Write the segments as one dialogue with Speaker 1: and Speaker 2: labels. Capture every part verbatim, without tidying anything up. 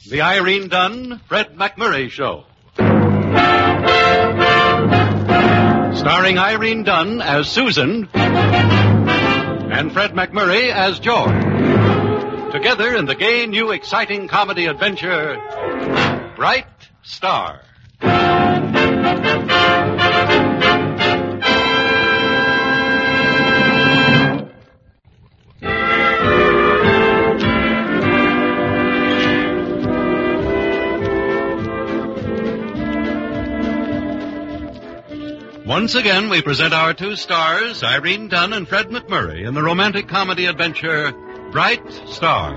Speaker 1: The Irene Dunn, Fred McMurray Show. Starring Irene Dunn as Susan and Fred McMurray as George. Together in the gay, new, exciting comedy adventure, Bright Star. Once again, we present our two stars, Irene Dunn and Fred McMurray, in the romantic comedy adventure, Bright Star.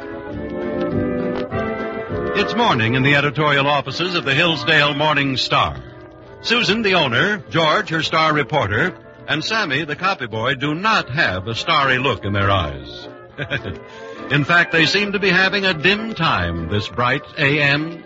Speaker 1: It's morning in the editorial offices of the Hillsdale Morning Star. Susan, the owner, George, her star reporter, and Sammy, the copy boy, do not have a starry look in their eyes. In fact, they seem to be having a dim time this bright A M.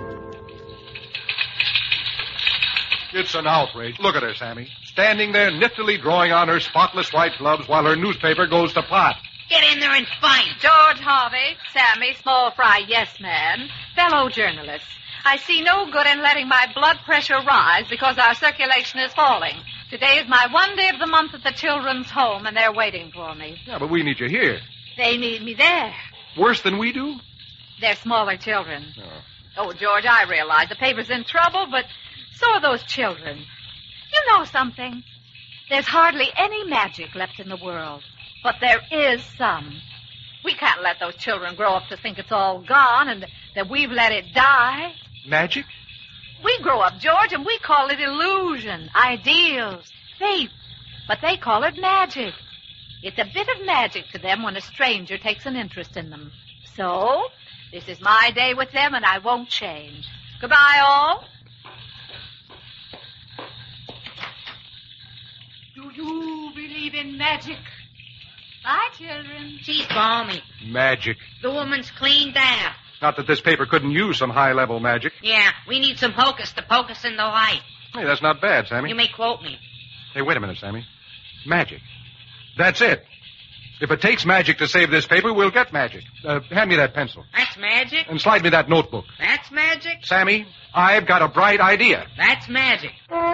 Speaker 2: It's an outrage. Look at her, Sammy. Standing there niftily drawing on her spotless white gloves while her newspaper goes to pot.
Speaker 3: Get in there and fight.
Speaker 4: George Harvey, Sammy, small fry, yes, man. Fellow journalists, I see no good in letting my blood pressure rise because our circulation is falling. Today is my one day of the month at the children's home, and they're waiting for me.
Speaker 2: Yeah, but we need you here.
Speaker 4: They need me there.
Speaker 2: Worse than we do?
Speaker 4: They're smaller children.
Speaker 2: Oh,
Speaker 4: oh George, I realize the paper's in trouble, but so are those children. You know something? There's hardly any magic left in the world, but there is some. We can't let those children grow up to think it's all gone and that we've let it die.
Speaker 2: Magic?
Speaker 4: We grow up, George, and we call it illusion, ideals, faith, but they call it magic. It's a bit of magic to them when a stranger takes an interest in them. So, this is my day with them, and I won't change. Goodbye, all. Do you believe in magic? Bye, children.
Speaker 3: She's balmy.
Speaker 2: Magic.
Speaker 3: The woman's cleaned down.
Speaker 2: Not that this paper couldn't use some high-level magic.
Speaker 3: Yeah, we need some hocus to pocus in the light.
Speaker 2: Hey, that's not bad, Sammy.
Speaker 3: You may quote me.
Speaker 2: Hey, wait a minute, Sammy. Magic. That's it. If it takes magic to save this paper, we'll get magic. Uh, hand me that pencil.
Speaker 3: That's magic.
Speaker 2: And slide me that notebook.
Speaker 3: That's magic.
Speaker 2: Sammy, I've got a bright idea.
Speaker 3: That's magic.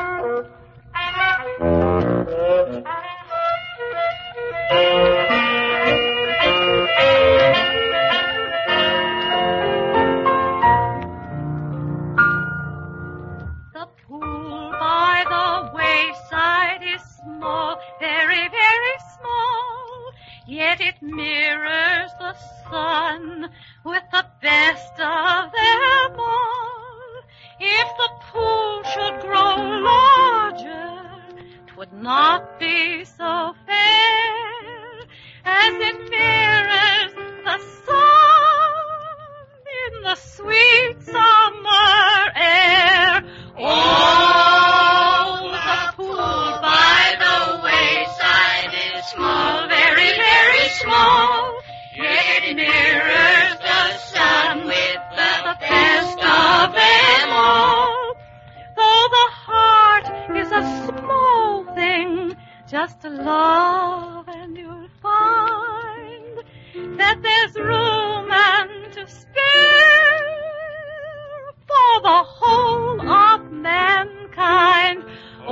Speaker 4: The pool by the wayside is small, very, very small, yet it mirrors the sun with the best of them all. If the pool should grow larger, 'twould not be so fair, as it mirrors the sun in the sweet summer air. Oh, the pool by the wayside is small, very, very small, yet it mirrors the sun with the best of them all. Though the heart is a small thing, just to love, and you'll find that there's room and to spare for the whole of mankind.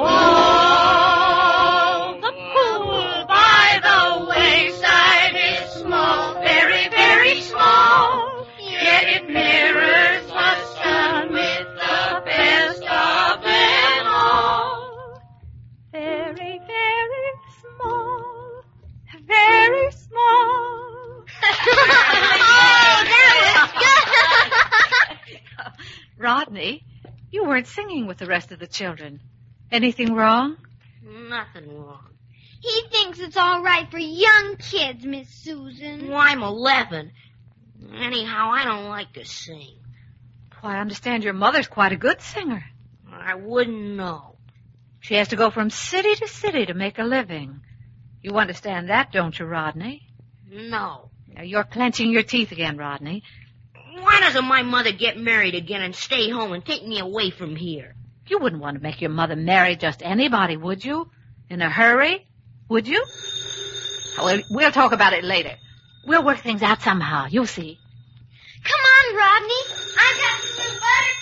Speaker 4: Oh, the pool by the wayside is small, very, very small, yet it mirrors the sun with the best of them all. Very, very small, very small.
Speaker 3: Oh, that was good.
Speaker 4: Rodney, you weren't singing with the rest of the children. Anything wrong?
Speaker 3: Nothing wrong.
Speaker 5: He thinks it's all right for young kids, Miss Susan.
Speaker 3: Well, I'm eleven. Anyhow, I don't like to sing.
Speaker 4: Well, I understand your mother's quite a good singer.
Speaker 3: I wouldn't know.
Speaker 4: She has to go from city to city to make a living. You understand that, don't you, Rodney?
Speaker 3: No.
Speaker 4: Now, you're clenching your teeth again, Rodney.
Speaker 3: Why doesn't my mother get married again and stay home and take me away from here?
Speaker 4: You wouldn't want to make your mother marry just anybody, would you? In a hurry? Would you? Well, we'll talk about it later. We'll work things out somehow. You'll see.
Speaker 5: Come on, Rodney. I've got some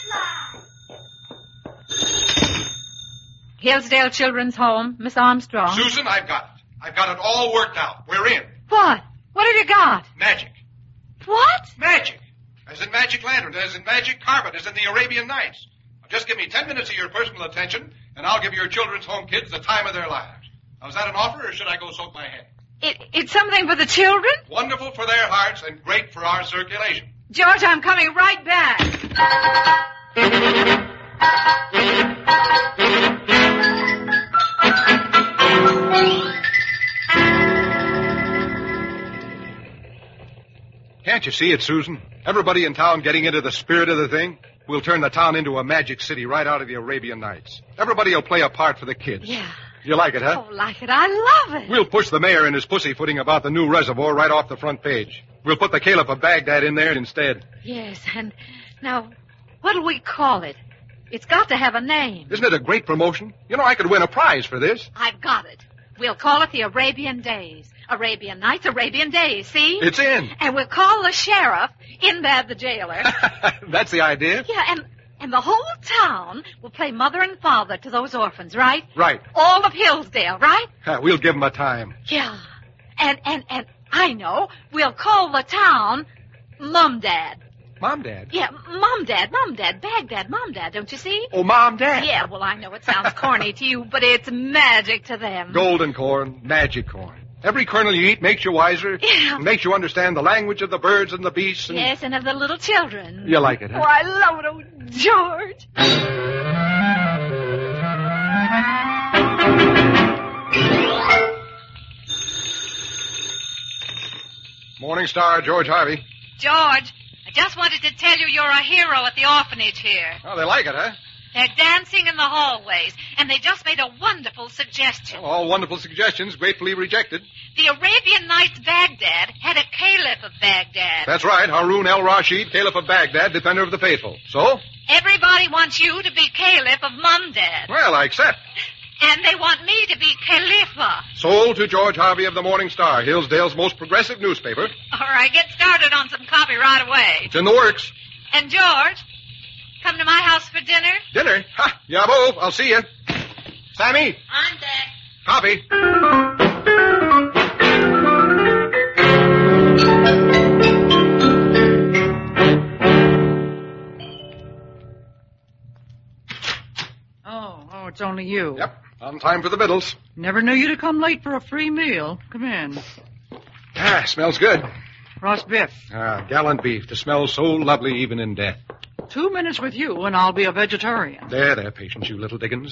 Speaker 5: butterflies.
Speaker 6: Hillsdale Children's Home, Miss Armstrong.
Speaker 2: Susan, I've got it. I've got it all worked out. We're in.
Speaker 6: What? What have you got?
Speaker 2: Magic.
Speaker 6: What?
Speaker 2: Magic. As in magic lanterns, as in magic carpet, as in the Arabian Nights. Now, just give me ten minutes of your personal attention, and I'll give your children's home kids the time of their lives. Now, is that an offer, or should I go soak my head?
Speaker 6: It, it's something for the children?
Speaker 2: Wonderful for their hearts and great for our circulation.
Speaker 6: George, I'm coming right back.
Speaker 2: Can't you see it, Susan? Everybody in town getting into the spirit of the thing. We'll turn the town into a magic city right out of the Arabian Nights. Everybody will play a part for the kids.
Speaker 6: Yeah.
Speaker 2: You like it, huh?
Speaker 6: Oh, like it. I love it.
Speaker 2: We'll push the mayor and his pussyfooting about the new reservoir right off the front page. We'll put the Caliph of Baghdad in there instead.
Speaker 6: Yes, and now, what'll we call it? It's got to have a name.
Speaker 2: Isn't it a great promotion? You know, I could win a prize for this.
Speaker 6: I've got it. We'll call it the Arabian Days. Arabian Nights, Arabian Days, see?
Speaker 2: It's in.
Speaker 6: And we'll call the sheriff, Indad the jailer.
Speaker 2: That's the idea.
Speaker 6: Yeah, and, and the whole town will play mother and father to those orphans, right?
Speaker 2: Right.
Speaker 6: All of Hillsdale, right?
Speaker 2: Uh, we'll give them a time.
Speaker 6: Yeah. And, and, and I know, we'll call the town Mom Dad.
Speaker 2: Mom, Dad?
Speaker 6: Yeah, Mom Dad, Mom Dad, Baghdad, Mom Dad, don't you see?
Speaker 2: Oh, Mom, Dad.
Speaker 6: Yeah, well, I know it sounds corny to you, but it's magic to them.
Speaker 2: Golden corn, magic corn. Every kernel you eat makes you wiser.
Speaker 6: Yeah.
Speaker 2: And makes you understand the language of the birds and the beasts. And...
Speaker 6: Yes, and of the little children.
Speaker 2: You like it, huh?
Speaker 6: Oh, I love it, oh, George.
Speaker 2: Morning Star, George Harvey.
Speaker 7: George, I just wanted to tell you you're a hero at the orphanage here.
Speaker 2: Oh, they like it, huh?
Speaker 7: They're dancing in the hallways, and they just made a wonderful suggestion.
Speaker 2: All wonderful suggestions, gratefully rejected.
Speaker 7: The Arabian Nights Baghdad had a Caliph of Baghdad.
Speaker 2: That's right, Harun el-Rashid, Caliph of Baghdad, defender of the faithful. So?
Speaker 7: Everybody wants you to be Caliph of Mumdad.
Speaker 2: Well, I accept.
Speaker 7: And they want me to be Khalifa.
Speaker 2: Sold to George Harvey of the Morning Star, Hillsdale's most progressive newspaper.
Speaker 7: All right, get started on some copy right away.
Speaker 2: It's in the works.
Speaker 7: And George, come to my house for dinner?
Speaker 2: Dinner? Ha! Yabo, I'll see you. Sammy?
Speaker 7: On deck.
Speaker 2: Copy.
Speaker 8: Oh, oh, it's only you.
Speaker 2: Yep, on time for the Biddles.
Speaker 8: Never knew you to come late for a free meal. Come in.
Speaker 2: Ah, smells good.
Speaker 8: Roast beef.
Speaker 2: Ah, gallant beef to smell so lovely even in death.
Speaker 8: Two minutes with you and I'll be a vegetarian.
Speaker 2: There, there, patience, you little Dickens.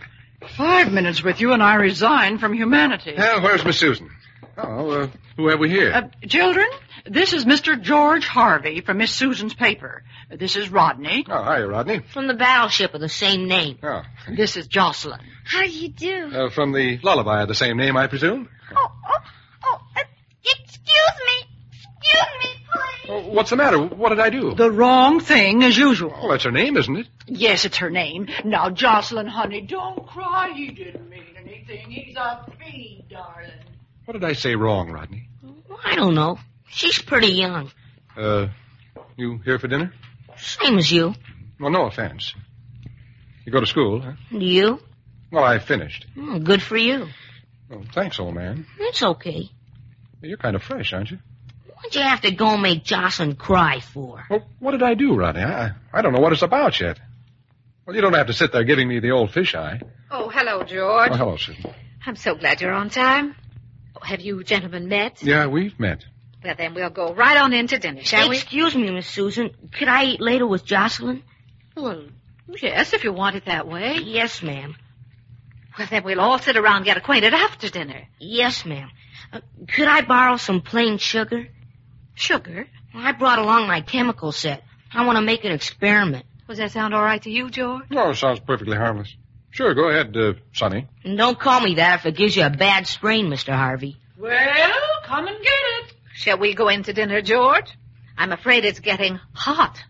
Speaker 8: Five minutes with you and I resign from humanity.
Speaker 2: Well, where's Miss Susan? Oh, uh, who have we here?
Speaker 8: Uh, children, this is Mister George Harvey from Miss Susan's paper. This is Rodney.
Speaker 2: Oh, hi, Rodney.
Speaker 3: From the battleship of the same name.
Speaker 2: Oh,
Speaker 8: This is Jocelyn.
Speaker 5: How do you do?
Speaker 2: uh, from the lullaby of the same name, I presume?
Speaker 5: Oh, oh, oh, uh, excuse me. Excuse me, please.
Speaker 2: Oh, what's the matter? What did I do?
Speaker 8: The wrong thing as usual.
Speaker 2: Well, that's her name, isn't it?
Speaker 8: Yes, it's her name. Now, Jocelyn, honey, don't cry. He didn't mean anything. He's a fiend, darling.
Speaker 2: What did I say wrong, Rodney?
Speaker 3: I don't know. She's pretty young.
Speaker 2: Uh, you here for dinner?
Speaker 3: Same as you.
Speaker 2: Well, no offense. You go to school, huh?
Speaker 3: Do you?
Speaker 2: Well, I finished.
Speaker 3: Oh, good for you.
Speaker 2: Oh, thanks, old man.
Speaker 3: It's okay.
Speaker 2: You're kind of fresh, aren't you?
Speaker 3: What'd you have to go and make Jocelyn cry for?
Speaker 2: Well, what did I do, Rodney? I, I don't know what it's about yet. Well, you don't have to sit there giving me the old fisheye.
Speaker 6: Oh, hello, George.
Speaker 2: Oh, hello, Susan.
Speaker 6: I'm so glad you're on time. Oh, have you gentlemen met?
Speaker 2: Yeah, we've met.
Speaker 6: Well, then we'll go right on in to dinner, shall we?
Speaker 3: Excuse me, Miss Susan. Could I eat later with Jocelyn?
Speaker 6: Well, yes, if you want it that way.
Speaker 3: Yes, ma'am.
Speaker 6: Well, then we'll all sit around and get acquainted after dinner.
Speaker 3: Yes, ma'am. Uh, could I borrow some plain sugar?
Speaker 6: Sugar?
Speaker 3: Well, I brought along my chemical set. I want to make an experiment.
Speaker 6: Does that sound all right to you, George?
Speaker 2: No, it sounds perfectly harmless. Sure, go ahead, uh, Sonny.
Speaker 3: And don't call me that if it gives you a bad sprain, Mister Harvey.
Speaker 8: Well, come and get it.
Speaker 6: Shall we go in to dinner, George? I'm afraid it's getting hot.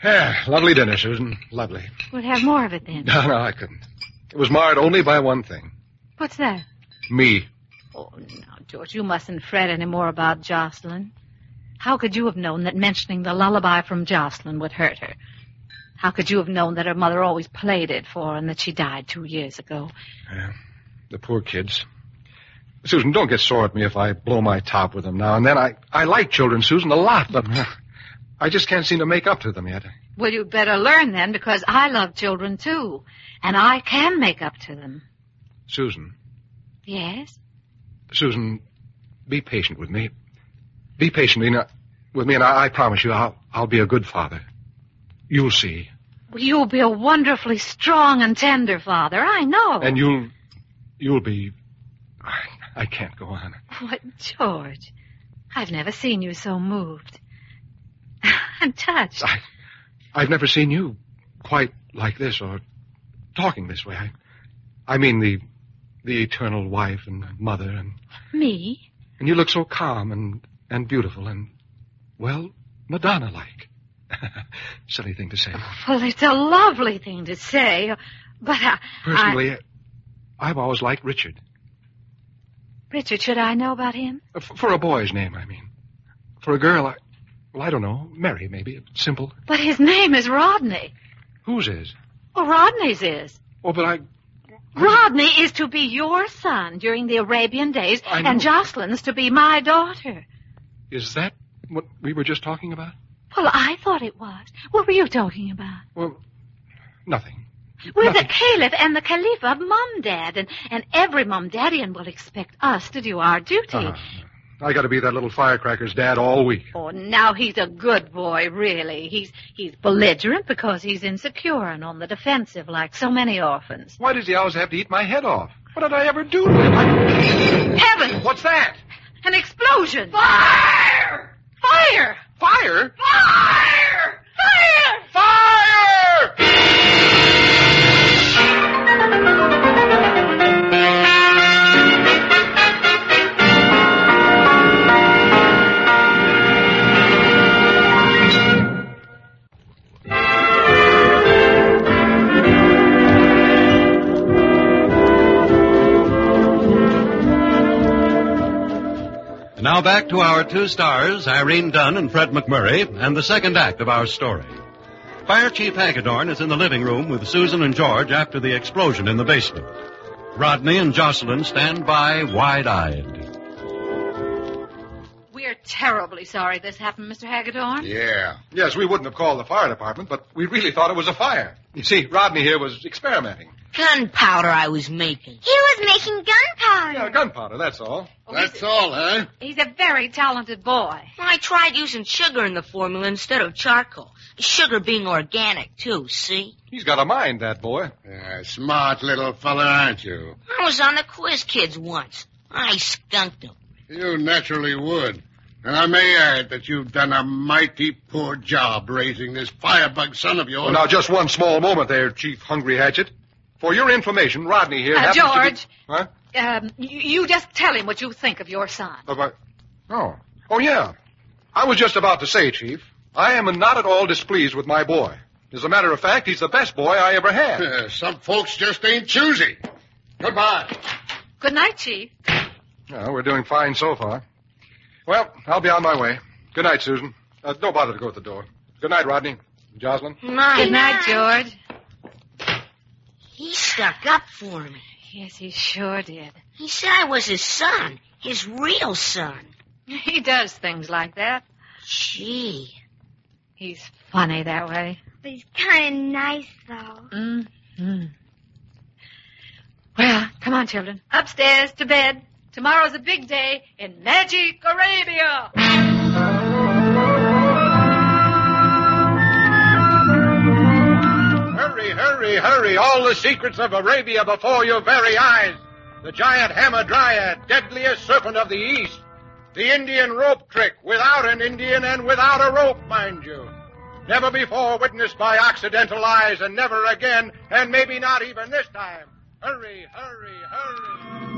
Speaker 9: Yeah, lovely dinner, Susan. Lovely.
Speaker 6: We'll have more of it then.
Speaker 9: No, no, I couldn't. It was marred only by one thing.
Speaker 6: What's that?
Speaker 9: Me.
Speaker 6: Oh, now, George, you mustn't fret any more about Jocelyn. How could you have known that mentioning the lullaby from Jocelyn would hurt her? How could you have known that her mother always played it for her and that she died two years ago?
Speaker 9: Yeah, the poor kids. Susan, don't get sore at me if I blow my top with them now and then. I, I like children, Susan, a lot, but I just can't seem to make up to them yet.
Speaker 6: Well, you'd better learn then, because I love children, too. And I can make up to them.
Speaker 9: Susan.
Speaker 6: Yes?
Speaker 9: Susan, be patient with me. Be patient with me, and I, I promise you I'll, I'll be a good father. You'll see.
Speaker 6: Well, you'll be a wonderfully strong and tender father, I know.
Speaker 9: And you'll, you'll be... I, I can't go on.
Speaker 6: What, George? I've never seen you so moved. I'm touched.
Speaker 9: I, I've never seen you quite like this or talking this way. I, I mean the, the eternal wife and mother and...
Speaker 6: Me?
Speaker 9: And you look so calm and, and beautiful and, well, Madonna-like. Silly thing to say.
Speaker 6: Well, it's a lovely thing to say, but I...
Speaker 9: Personally,
Speaker 6: I...
Speaker 9: I've always liked Richard.
Speaker 6: Richard, should I know about him?
Speaker 9: For, for a boy's name, I mean. For a girl, I... Well, I don't know. Mary, maybe. Simple.
Speaker 6: But his name is Rodney.
Speaker 9: Whose is?
Speaker 6: Well, Rodney's is.
Speaker 9: Oh, but I...
Speaker 6: Rodney is to be your son during the Arabian days, and Jocelyn's to be my daughter.
Speaker 9: Is that what we were just talking about?
Speaker 6: Well, I thought it was. What were you talking about?
Speaker 9: Well, nothing.
Speaker 6: We're
Speaker 9: nothing.
Speaker 6: the Caliph and the Khalifa of Mum-Dad, and, and every Mum-Daddian will expect us to do our duty.
Speaker 9: Uh, I got to be that little firecracker's dad all week.
Speaker 6: Oh, now he's a good boy, really. He's he's belligerent because he's insecure and on the defensive like so many orphans.
Speaker 9: Why does he always have to eat my head off? What did I ever do to him? I...
Speaker 6: Heavens!
Speaker 9: What's that?
Speaker 6: An explosion!
Speaker 8: Fire!
Speaker 6: Fire!
Speaker 9: Fire?
Speaker 8: Fire!
Speaker 6: Fire!
Speaker 9: Fire!
Speaker 1: Now back to our two stars, Irene Dunn and Fred McMurray, and the second act of our story. Fire Chief Hagedorn is in the living room with Susan and George after the explosion in the basement. Rodney and Jocelyn stand by wide-eyed.
Speaker 6: We're terribly sorry this happened, Mister Hagedorn.
Speaker 9: Yeah. Yes, we wouldn't have called the fire department, but we really thought it was a fire. You see, Rodney here was experimenting.
Speaker 3: Gunpowder I was making.
Speaker 5: He was making gunpowder.
Speaker 9: Yeah, gunpowder, that's all.
Speaker 6: Oh,
Speaker 10: That's
Speaker 6: a,
Speaker 10: all, huh?
Speaker 6: He's a very talented boy.
Speaker 3: I tried using sugar in the formula instead of charcoal. Sugar being organic, too, see?
Speaker 9: He's got a mind, that boy.
Speaker 10: Yeah, smart little fella, aren't you?
Speaker 3: I was on the quiz kids once. I skunked them.
Speaker 10: You naturally would. And I may add that you've done a mighty poor job raising this firebug son of yours.
Speaker 9: Well, now, just one small moment there, Chief Hungry Hatchet. For your information, Rodney here
Speaker 6: Uh,
Speaker 9: happens
Speaker 6: George.
Speaker 9: to be... Huh?
Speaker 6: Um, you, you just tell him what you think of your son.
Speaker 9: Uh, but- oh. Oh, yeah. I was just about to say, Chief, I am not at all displeased with my boy. As a matter of fact, he's the best boy I ever had.
Speaker 10: Uh, some folks just ain't choosy. Goodbye.
Speaker 6: Good night, Chief.
Speaker 9: Well, we're doing fine so far. Well, I'll be on my way. Good night, Susan. Uh, don't bother to go at the door. Good night, Rodney. Jocelyn.
Speaker 3: Night.
Speaker 6: Good night, George.
Speaker 3: He stuck up for me.
Speaker 6: Yes, he sure did.
Speaker 3: He said I was his son, his real son.
Speaker 6: He does things like that.
Speaker 3: Gee.
Speaker 6: He's funny that way.
Speaker 5: But he's kind of nice, though.
Speaker 6: Mm-hmm. Well, come on, children. Upstairs to bed. Tomorrow's a big day in Magic Arabia.
Speaker 2: Hurry, hurry, hurry. All the secrets of Arabia before your very eyes. The giant hamadryad, deadliest serpent of the East. The Indian rope trick, without an Indian and without a rope, mind you. Never before witnessed by occidental eyes, and never again, and maybe not even this time. Hurry, hurry, hurry.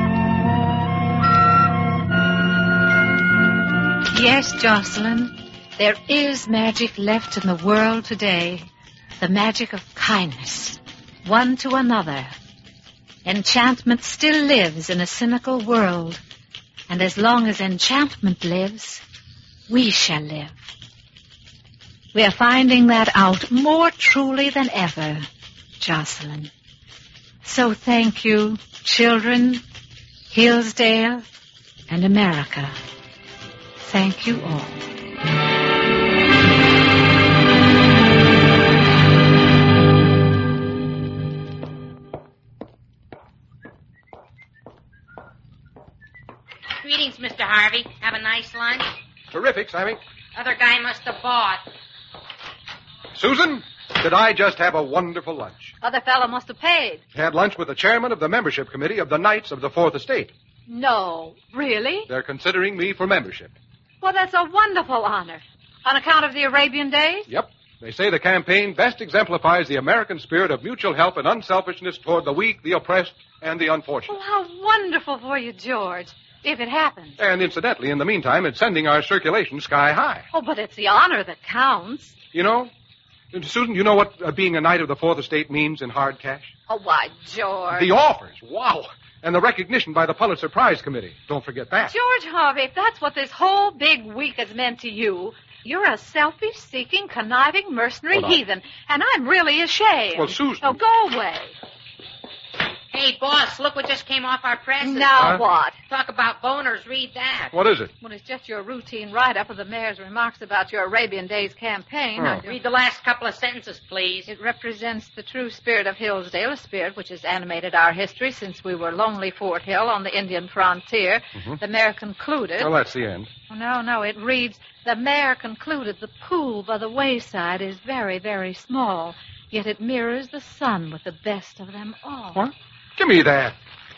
Speaker 6: Yes, Jocelyn. There is magic left in the world today, the magic of kindness, one to another. Enchantment still lives in a cynical world, and as long as enchantment lives, we shall live. We are finding that out more truly than ever, Jocelyn. So thank you, children, Hillsdale, and America. Thank you all.
Speaker 11: Greetings, Mister Harvey. Have a nice lunch?
Speaker 9: Terrific, Sammy.
Speaker 11: Other guy must have bought.
Speaker 9: Susan, did I just have a wonderful lunch?
Speaker 6: Other fellow must have paid.
Speaker 9: Had lunch with the chairman of the membership committee of the Knights of the Fourth Estate.
Speaker 6: No, really?
Speaker 9: They're considering me for membership.
Speaker 6: Well, that's a wonderful honor. On account of the Arabian days?
Speaker 9: Yep. They say the campaign best exemplifies the American spirit of mutual help and unselfishness toward the weak, the oppressed, and the unfortunate.
Speaker 6: Well, how wonderful for you, George, if it happens.
Speaker 9: And incidentally, in the meantime, it's sending our circulation sky high.
Speaker 6: Oh, but it's the honor that counts.
Speaker 9: You know, Susan, you know what uh, being a Knight of the Fourth Estate means in hard cash?
Speaker 6: Oh, why, George.
Speaker 9: The offers. Wow. And the recognition by the Pulitzer Prize Committee. Don't forget that.
Speaker 6: George Harvey, if that's what this whole big week has meant to you, you're a selfish-seeking, conniving, mercenary
Speaker 9: Well,
Speaker 6: heathen, and I'm really ashamed.
Speaker 9: Well, Susan.
Speaker 6: Oh, go away.
Speaker 11: Hey, boss, look what just came off our presses.
Speaker 6: Now
Speaker 9: Huh?
Speaker 6: what?
Speaker 11: Talk about boners, read that.
Speaker 9: What is it?
Speaker 6: Well, it's just your routine write-up of the mayor's remarks about your Arabian Days campaign.
Speaker 9: Oh.
Speaker 6: I don't-
Speaker 11: Read the last couple of sentences, please.
Speaker 6: It represents the true spirit of Hillsdale, a spirit which has animated our history since we were lonely Fort Hill on the Indian frontier.
Speaker 9: Mm-hmm.
Speaker 6: The mayor concluded...
Speaker 9: Well, that's the end.
Speaker 6: Oh, no, no, it reads, the mayor concluded the pool by the wayside is very, very small, yet it mirrors the sun with the best of them all.
Speaker 9: What? Give me that.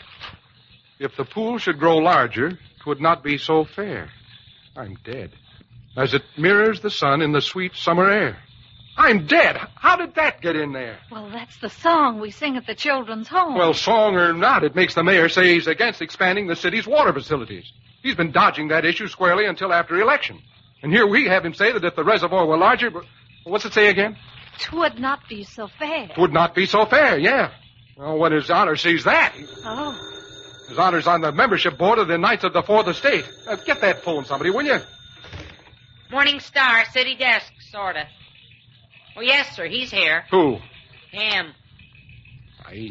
Speaker 9: If the pool should grow larger, 'twould not be so fair. I'm dead. As it mirrors the sun in the sweet summer air. I'm dead. How did that get in there?
Speaker 6: Well, that's the song we sing at the children's home.
Speaker 9: Well, song or not, it makes the mayor say he's against expanding the city's water facilities. He's been dodging that issue squarely until after election. And here we have him say that if the reservoir were larger... But what's it say again?
Speaker 6: 'Twould not be so fair.
Speaker 9: Would not be so fair, yeah. Well, when His Honor sees that...
Speaker 6: Oh.
Speaker 9: His Honor's on the membership board of the Knights of the Fourth Estate. Uh, get that phone, somebody, will you?
Speaker 11: Morning Star, city desk, sorta. Oh, yes, sir, he's here.
Speaker 9: Who?
Speaker 11: Him.
Speaker 9: Aye.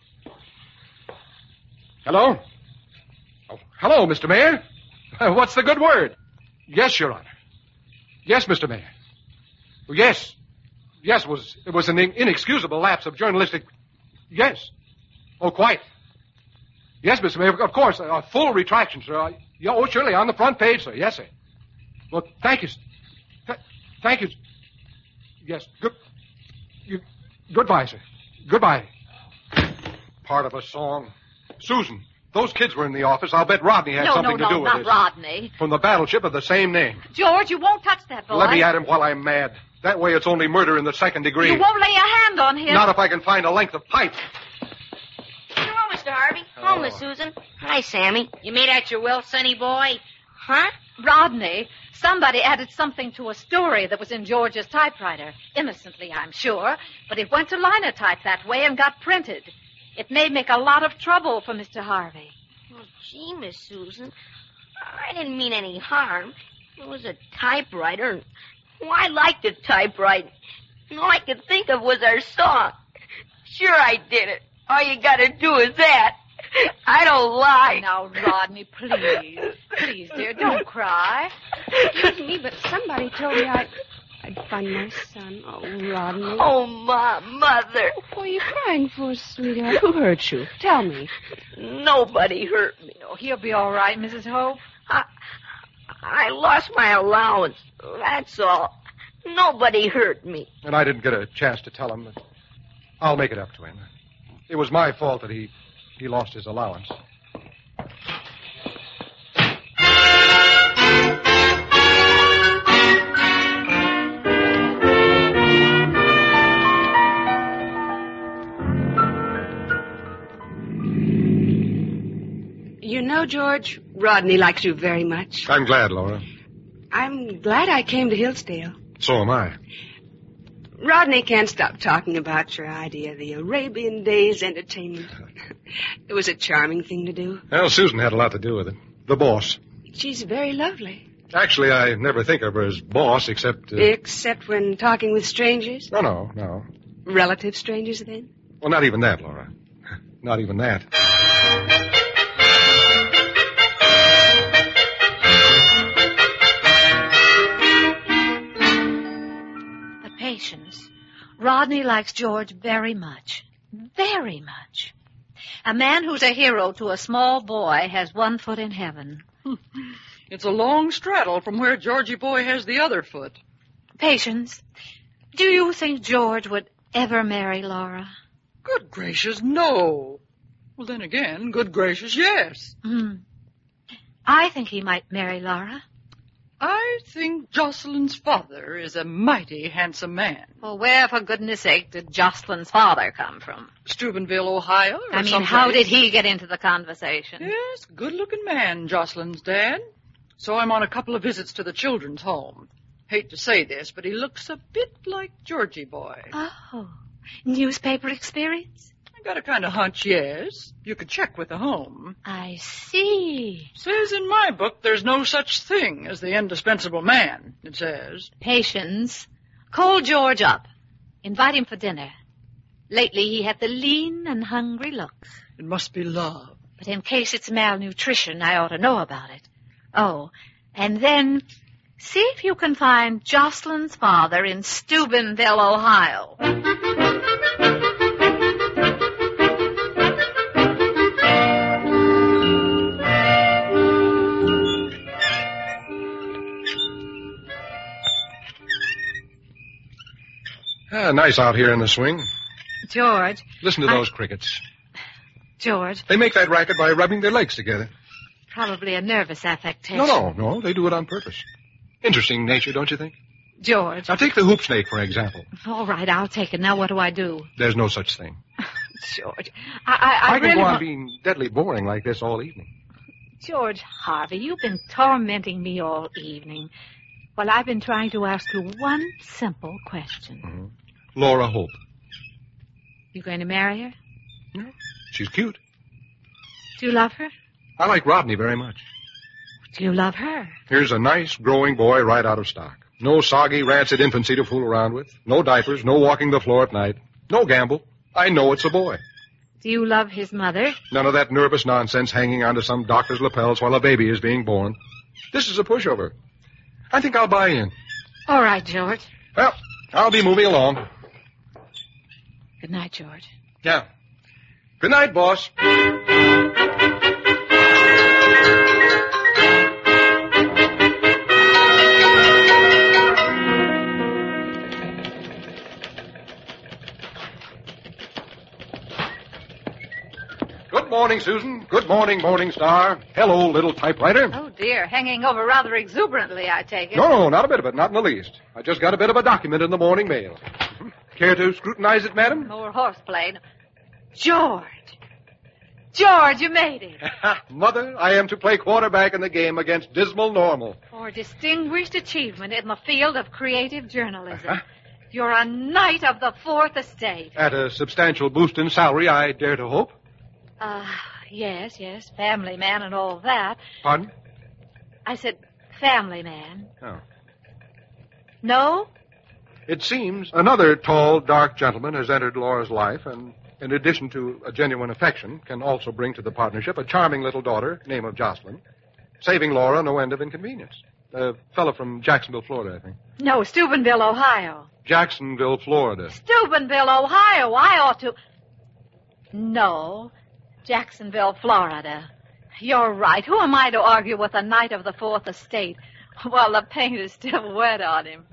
Speaker 9: Hello? Oh, hello, Mister Mayor. Uh, what's the good word? Yes, Your Honor. Yes, Mister Mayor. Well, yes. Yes, it was, it was an in- inexcusable lapse of journalistic... Yes. Oh, quite. Yes, Mister Mayor, of course. A, a full retraction, sir. Uh, yeah, oh, surely, on the front page, sir. Yes, sir. Well, thank you. Th- thank you. Yes, good... You, goodbye, sir. Goodbye. Part of a song. Susan, those kids were in the office. I'll bet Rodney had
Speaker 6: no,
Speaker 9: something
Speaker 6: no,
Speaker 9: to
Speaker 6: no,
Speaker 9: do with
Speaker 6: not
Speaker 9: this.
Speaker 6: Rodney.
Speaker 9: From the battleship of the same name.
Speaker 6: George, you won't touch that boy.
Speaker 9: Let me at him while I'm mad. That way it's only murder in the second degree.
Speaker 6: You won't lay a hand on him.
Speaker 9: Not if I can find a length of pipe.
Speaker 3: Hello, Mister Harvey. Hello, Miss Susan. Hi, Sammy.
Speaker 11: You made out your will, sonny boy?
Speaker 3: Huh?
Speaker 6: Rodney, somebody added something to a story that was in George's typewriter. Innocently, I'm sure. But it went to linotype that way and got printed. It may make a lot of trouble for Mister Harvey.
Speaker 3: Well, gee, Miss Susan, I didn't mean any harm. It was a typewriter, and well, I liked to typewrite. And all I could think of was our song. Sure I did it. All you gotta do is that. I don't lie.
Speaker 6: Now, Rodney, please. Please, dear, don't cry.
Speaker 12: Excuse me, but somebody told me I, I'd find my son. Oh, Rodney.
Speaker 3: Oh, Ma, Mother.
Speaker 12: What are you crying for, sweetheart? Who hurt you? Tell me.
Speaker 3: Nobody hurt me.
Speaker 6: Oh, he'll be all right, Missus Hope.
Speaker 3: I, I lost my allowance. That's all. Nobody hurt me.
Speaker 9: And I didn't get a chance to tell him. But I'll make it up to him. It was my fault that he, he lost his allowance.
Speaker 12: You know, George, Rodney likes you very much.
Speaker 9: I'm glad, Laura.
Speaker 12: I'm glad I came to Hillsdale.
Speaker 9: So am I.
Speaker 12: Rodney can't stop talking about your idea of the Arabian Days entertainment. It was a charming thing to do.
Speaker 9: Well, Susan had a lot to do with it. The boss.
Speaker 12: She's very lovely.
Speaker 9: Actually, I never think of her as boss except... Uh...
Speaker 12: Except when talking with strangers?
Speaker 9: No, no, no.
Speaker 12: Relative strangers, then?
Speaker 9: Well, not even that, Laura. Not even that.
Speaker 6: But Patience, Rodney likes George very much. Very much. A man who's a hero to a small boy has one foot in heaven.
Speaker 13: It's a long straddle from where Georgie boy has the other foot.
Speaker 6: Patience, do you think George would ever marry Laura?
Speaker 13: Good gracious, no. Well, then again, good gracious, yes.
Speaker 6: Hmm. I think he might marry Laura.
Speaker 13: I think Jocelyn's father is a mighty handsome man.
Speaker 6: Well, where, for goodness sake, did Jocelyn's father come from?
Speaker 13: Steubenville, Ohio, or
Speaker 6: I mean,
Speaker 13: someplace.
Speaker 6: How did he get into the conversation?
Speaker 13: Yes, good-looking man, Jocelyn's dad. Saw him on a couple of visits to the children's home. Hate to say this, but he looks a bit like Georgie boy.
Speaker 6: Oh, newspaper experience?
Speaker 13: I got a kind of hunch, yes. You could check with the home.
Speaker 6: I see.
Speaker 13: Says in my book there's no such thing as the indispensable man, it says.
Speaker 6: Patience. Call George up. Invite him for dinner. Lately he had the lean and hungry looks.
Speaker 13: It must be love.
Speaker 6: But in case it's malnutrition, I ought to know about it. Oh, and then see if you can find Jocelyn's father in Steubenville, Ohio.
Speaker 9: Ah, nice out here in the swing.
Speaker 6: George.
Speaker 9: Listen to
Speaker 6: I...
Speaker 9: those crickets.
Speaker 6: George.
Speaker 9: They make that racket by rubbing their legs together.
Speaker 6: Probably a nervous affectation.
Speaker 9: No, no, no. They do it on purpose. Interesting nature, don't you think?
Speaker 6: George.
Speaker 9: Now, take the hoop snake, for example.
Speaker 6: All right, I'll take it. Now, what do I do?
Speaker 9: There's no such thing.
Speaker 6: George, I, I, I,
Speaker 9: I can
Speaker 6: really
Speaker 9: go on
Speaker 6: wa-
Speaker 9: being deadly boring like this all evening.
Speaker 6: George Harvey, you've been tormenting me all evening. Well, I've been trying to ask you one simple question.
Speaker 9: Mm-hmm. Laura Hope.
Speaker 6: You going to marry her?
Speaker 9: No. She's cute.
Speaker 6: Do you love her?
Speaker 9: I like Rodney very much.
Speaker 6: Do you love her?
Speaker 9: Here's a nice, growing boy right out of stock. No soggy, rancid infancy to fool around with. No diapers, no walking the floor at night. No gamble. I know it's a boy.
Speaker 6: Do you love his mother?
Speaker 9: None of that nervous nonsense hanging onto some doctor's lapels while a baby is being born. This is a pushover. I think I'll buy in.
Speaker 6: All right, George.
Speaker 9: Well, I'll be moving along.
Speaker 6: Good night, George.
Speaker 9: Yeah. Good night, boss. Good morning, Susan. Good morning, Morning Star. Hello, little typewriter.
Speaker 6: Oh, dear. Hanging over rather exuberantly, I take it.
Speaker 9: No, no, not a bit of it. Not in the least. I just got a bit of a document in the morning mail. Care to scrutinize it, madam?
Speaker 6: More horseplay. George. George, you made it.
Speaker 9: Mother, I am to play quarterback in the game against Dismal Normal.
Speaker 6: For distinguished achievement in the field of creative journalism.
Speaker 9: Uh-huh.
Speaker 6: You're a knight of the Fourth Estate.
Speaker 9: At a substantial boost in salary, I dare to hope.
Speaker 6: Uh, yes, yes, family man and all that.
Speaker 9: Pardon?
Speaker 6: I said family man.
Speaker 9: Oh.
Speaker 6: No?
Speaker 9: It seems another tall, dark gentleman has entered Laura's life, and in addition to a genuine affection, can also bring to the partnership a charming little daughter, name of Jocelyn, saving Laura no end of inconvenience. A fellow from Jacksonville, Florida, I think.
Speaker 6: No, Steubenville, Ohio.
Speaker 9: Jacksonville, Florida.
Speaker 6: Steubenville, Ohio. I ought to... No, Jacksonville, Florida. You're right. Who am I to argue with a knight of the Fourth Estate while the paint is still wet on him?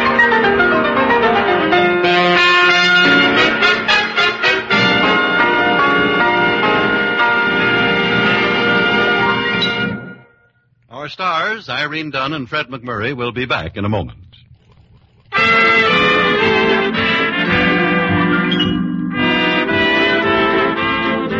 Speaker 1: Our stars, Irene Dunn and Fred McMurray, will be back in a moment.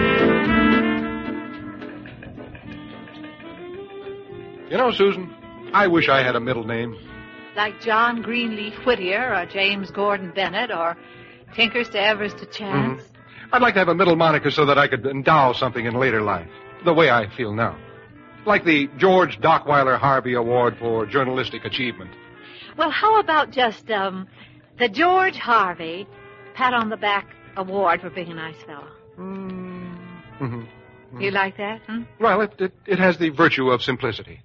Speaker 9: You know, Susan, I wish I had a middle name.
Speaker 6: Like John Greenleaf Whittier or James Gordon Bennett or Tinker to Evers to Chance.
Speaker 9: Mm-hmm. I'd like to have a middle moniker so that I could endow something in later life, the way I feel now. Like the George Dockweiler Harvey Award for Journalistic Achievement.
Speaker 6: Well, how about just um, the George Harvey Pat on the Back Award for being a nice fellow?
Speaker 9: Mm. Mm-hmm. Mm-hmm.
Speaker 6: You like that? Hmm?
Speaker 9: Well, it, it, it has the virtue of simplicity.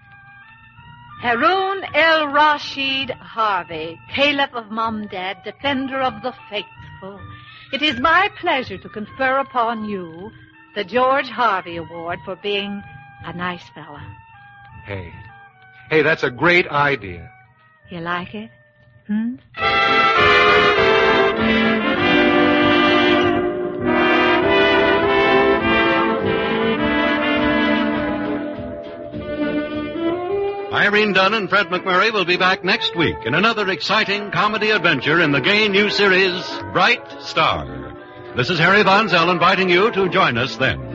Speaker 6: Haroun El Rashid Harvey, Caliph of Mamdad, defender of the faithful. It is my pleasure to confer upon you the George Harvey Award for being a nice fella.
Speaker 9: Hey. Hey, that's a great idea.
Speaker 6: You like it? Hmm?
Speaker 1: Irene Dunn and Fred McMurray will be back next week in another exciting comedy adventure in the gay new series, Bright Star. This is Harry Von Zell inviting you to join us then.